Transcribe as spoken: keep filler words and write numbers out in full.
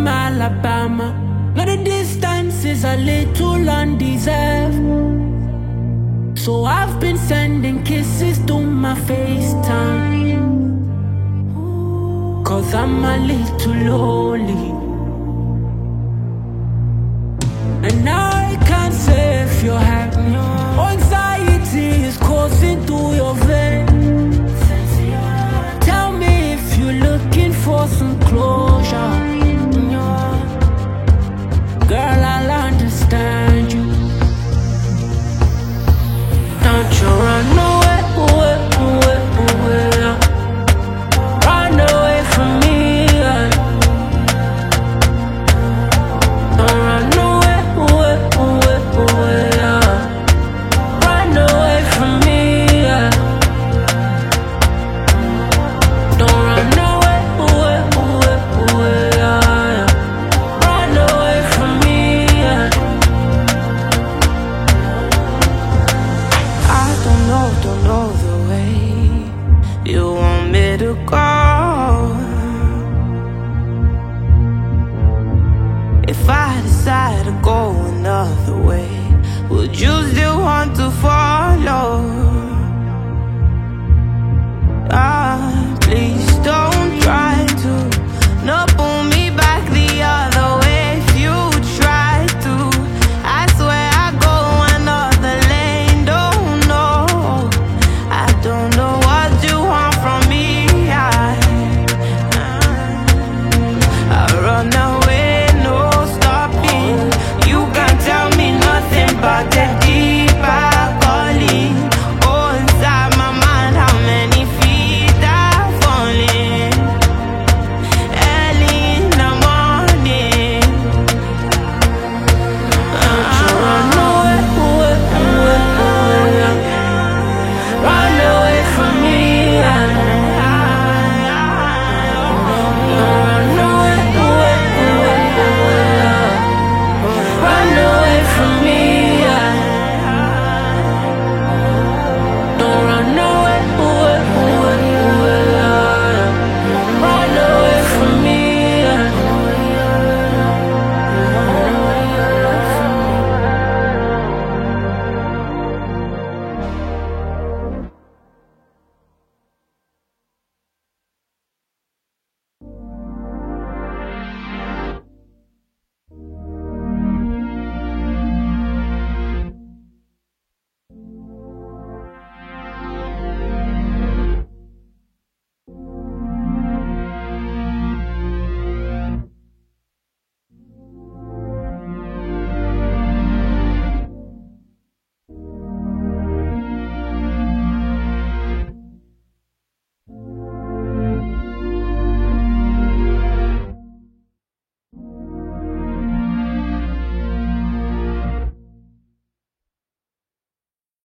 from Alabama. Now the distance is a little undeserved, so I've been sending kisses to my FaceTime, cause I'm a little lonely. And I can't say if you're happy. Anxiety is coursing through your veins. Tell me if you're looking for some closure. Girl, I'll understand you. Don't you run away, away, away, away. Run away from me, yeah. Don't run away, away, away, away, yeah. Run away from me, yeah. Don't run away, away, away, away, yeah. Run away from me, yeah. I don't know, don't know the way you want me to go. If I decide to go another way, would you still want to follow?